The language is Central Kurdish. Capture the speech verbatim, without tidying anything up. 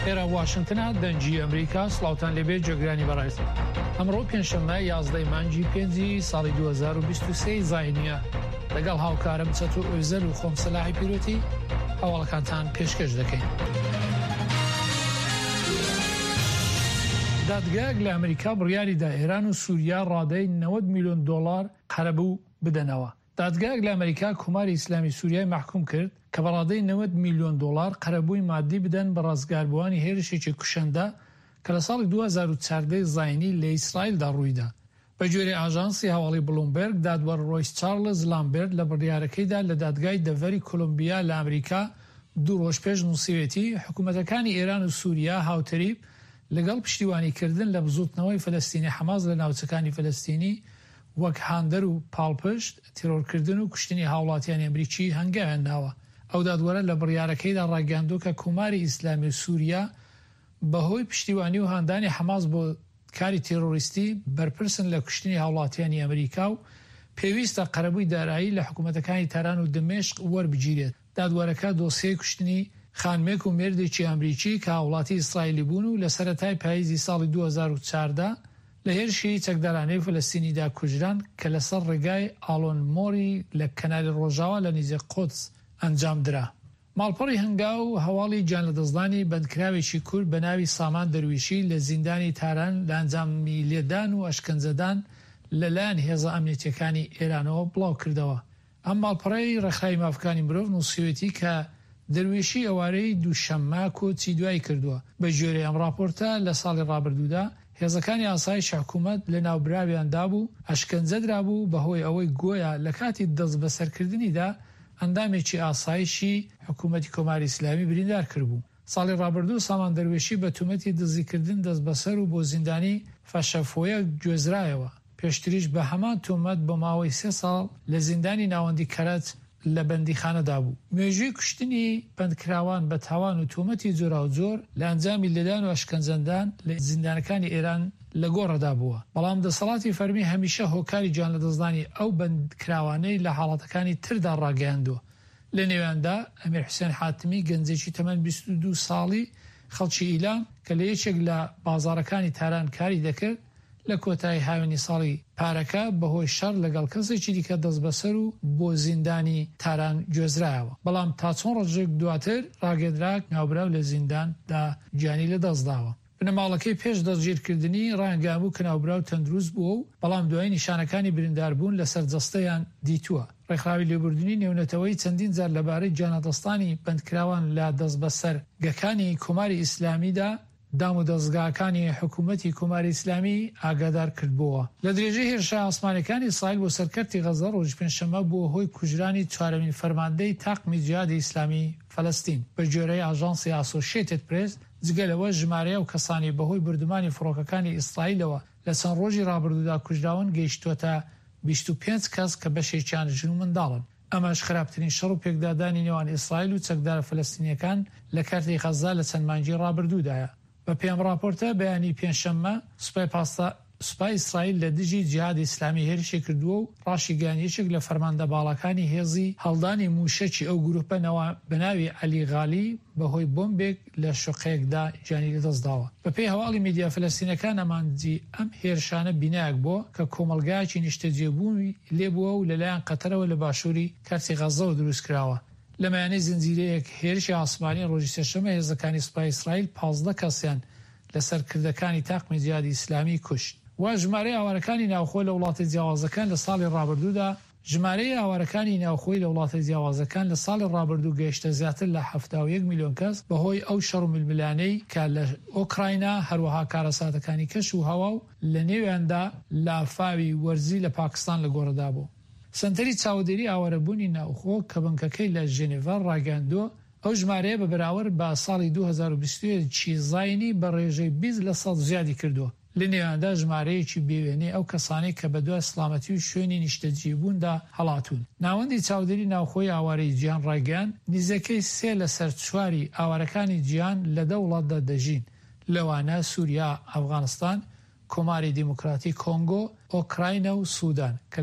ئێرە واشنگتنە دەنگی ئەمریکا سڵاوتان لەبێ جێگرانی بەڕێز. ئەمڕۆ پێنجشەممە یازدەی مانگی پێنجی ساڵی دوو هەزار و بیست و سێ زاینیە لەگەڵ هاوکارم چەتۆ ئۆیزەل و خۆم سەلاحی پیرۆتی هەواڵەکانتان پێشکەش دەکەین. دادگایەک لە ئەمریکا بڕیاریدا ئێران و سووریا ڕادەی نەوەد میلیۆن دۆڵار قەرەبوو بدەنەوە. دادگایەک لە ئەمریکا کۆماری ئیسلامی سووریای محکوم کرد کە بەڕادەی نەوەد میلیۆن دۆڵار قەرەبووی مادی بدەن بە ڕازگاربووانی هێرشێکی کوشەندە کە لە ساڵی دوو هەزار و چواردە زاینی لە ئیسرائیلدا ڕوویدا. بە گوێرەی ئاژانسی هەواڵی بلومبەرگ دادوەر ڕۆیس چارلز لامبێرد لە بڕیارەکەیدا لە دادگای دەڤەری کۆلۆمبیا لە ئەمریکا دوو ڕۆژ پێش نووسیوێتی حکوومەتەکانی ئێران و سووریا هاوتەریب لەگەڵ پشتیوانیکردن لە بزوتنەوەی فەلەستینی حەماس لە ناوچەکانی فەلەستینی وەک هاندەر و پاڵپشت تیرۆرکردن و کوشتنی هاوڵاتیانی ئەمریکی هەنگاویان ناوە. ئەو دادوەرە لە بڕیارەکەیدا ڕاگەاندوو کە کۆماری ئیسلامی سووریا بەهۆی پشتیوانی و هاندانی حەماس بۆ کاری تیرۆریستی بەرپرسن لە کوشتنی هاوڵاتیانی ئەمریکا و پێویستە قەرەبووی دارایی لە حکوومەتەکانی تاران و دمێشق وەربگیرێت. دادوەرەکە دۆسیەی کوشتنی خانمێک و مێردێکی ئەمریکی کە هاوڵاتی ئیسرائیلی بوون و لە سەرەتای پاییزی ساڵی دوو هەزار و چواردە لە هێرشی چەکدارانەی فلەستینیدا کوژران کە لەسەر ڕێگای ئاڵۆن مۆری لە کەناری ڕۆژاوە لە نزیک قودس ئەنجام درا. ماڵپەڕی هەنگاو و هەواڵی گیان لەدەستدانی بەندکراوێکی کورد بە ناوی سامان دەرویشی لە زیندانی تاران لە ئەنجامی لێدان و ئەشکەنجەدان لەلایەن هێزە ئەمنیەتیەکانی ئێرانەوە بڵاو کردەوە. ئەم ماڵپەڕەی ڕێکخراوی مافەکانی مرۆڤ نووسیوێتی کە دەرویشی ئەوارەی دووشەممە کۆچی دوای کردووە. بە گوێرەی ئەم راپۆرتە لە ساڵی ڕابردوودا هێزەکانی ئاسایشی حکوومەت لە ناوبراویاندا بوو ئەشکەنجەدرا بوو بەهۆی ئەوەی گۆیە لە کاتی دەست بەسەرکردنیدا ئەندامێکی ئاسایشی حکوومەتی کۆماری ئیسلامی بریندار کردبوو. ساڵی ڕابردوو سامان دەروێشی بە تومەتی دزیکردن دەست بەسەر و بۆ زیندانی فەشەفۆیە گوێزرایەوە. پێشتریش بە هەمان تومەت بە ماوەی سێ ساڵ لە زیندانی ناوەندی کەرەج لە بەندیخانەدا بوو. مێژووی کوشتنی بەندکراوان بە تاوان و تومەتی جۆرا و جۆر لە ئەنجامی لێدان و ئەشکەنجەندان لە زیندانەکانی ئێران لە گۆڕەدا بووە. بەڵام دەسەڵاتی فەرمی هەمیشە هۆکاری گیان لەدەستدانی ئەو بەندکراوانەی لە حاڵەتەکانی تردا ڕاگەیاندووە. لە نێواندا ئەمیر حوسێن حاتمی گەنجێکی تەمەن بیست و دوو ساڵی خەڵکی ئیلام کە لە یەکێک لە بازاڕەکانی تاران کاری دەکرد لە کۆتایی هاوێنی ساڵی پارەکە بەهۆی شەڕ لەگەڵ کەسێکی دیکە دەست بەسەر و بۆ زیندانی تاران گوێزرایەوە. بەڵام تا چۆن ڕۆژێک دواتر ڕاگەدراک ناوبراو لە زینداندا گیانی لە دەستداوە. بنەماڵەکەی پێش دەستگیرکردنی ڕایانگاموو کە ناوبراو تەندروست بووە و بەڵام دوای نیشانەکانی برینداربوون لەسەر جەستەیان دیتووە. ڕێکخراوی لێبوردنی نێونەتەوەی چەندین جار لەبارەی گیانەدەستانی بەندکراوان لە دەست بەسەر گەکانی کۆماری ئیسلامیدا دام و دەستگاکانی حکوومەتی کۆماری ئیسلامی ئاگادار کردبووە. لە درێژەی هێرشە ئاسمانەکانی ئیسرائیل بۆ سەرکەرتی غەزە ڕۆژ پێنجشەممە بۆ هۆی کوژرانی چوارەمین فەرماندەی تاقمی جیهادی ئیسلامی فەلەستین. بە گوێرەی ئاژانسی ئاسۆشیێتد پرێس جگەلەوە ژمارەیە و کەسانی بەهۆی بردومانی فڕۆکەکانی ئیسرائیلەوە لە چەند ڕۆژی ڕابردوودا کوژراون گەیشتوۆتە بیست و پێنج کەس کە بەشێکیان ژن و منداڵن. ئەمەش خراپترین شەڕ و پێکدادانی نێوان ئیسرائیل و چەکدارە فەلەستینیەکان لە کارتی غەزە لە چەند مانگی ڕابردوودایە. بە پێم راپۆرتە بەیانی پێنجشەممە سوپای پاستا سوپای ئیسرائیل لە دژی جیهادی ئیسلامی هێرشی کردووە و ڕاشی گانیەکێک لە فەرماندە باڵەکانی هێزی هەڵدانی موشەکی ئەو گروپەنەوە بەناوی عەلی غالی بەهۆی بۆمبێک لە شوقەیەکدا گیانی لەدەستداوە. بەپێی هەواڵی میدیا فەلەستینەکان ئەمانجی ئەم هێرشانە بینایەک بووە کە کۆمەلگایەکی نیشتەجێبوونی لێبووە و لەلایەن قەتەرەوە لە باشووری کارتی غەزەوە دروست کراوە. لە مایانەی زنجیرەیەک هێرشی ئاسمانی ڕۆژی سێشەممە هێزەکانی سوپای ئیسرائیل پانزدە کەسیان لەسەر کردەکانی تاقمی جیهادی ئیسلامی کوشت. وا ژمارەی ئاوارەکانی ناوخۆی لە وڵاتە جیاوازەکان لە ساڵی ڕابردوودا ژمارەی ئاوارەکانی ناوخۆی لە وڵاتە جیاوازەکان لە ساڵی ڕابردوو گەیشتە زیاتر لە هەفتاد و یەک میلیۆن کەس بەهۆی ئەو شەڕ و ململانەی کە لە ئۆکراینە هەروەها کارەساتەکانی کەش و هەوا و لە نێویاندا لافاوی وەرزی لە پاکستان لە گۆڕەدا بوو. سنتەری چاودێری ئاوارەبوونی ناوخۆ کە بنکەکەی لە ژنێڤە ڕاگەاندووە ئەو ژمارەیە بە بەراورد بە ساڵی دوو هەزار و بیست و یەک چی زاینی بە ڕێژەی بیست لە سەد زیادی کردووە. لە نێواندا ژمارەیەکی بێوێنەی ئەو کەسانەی کە بەدوای سڵامەتی و شوێنی نیشتەجێبووندا هەڵاتون. ناوەندی چاودێری ناوخۆی ئاوارەی جیهان ڕاگەیاند نزیکەی سێ لە سەر چواری ئاوارەکانی جیهان لە دە وڵاتدا دەژین، لەوانە سووریا، ئەفغانستان، کۆماری دیموکراتی کۆنگۆ، ئۆکراینە و سوودان.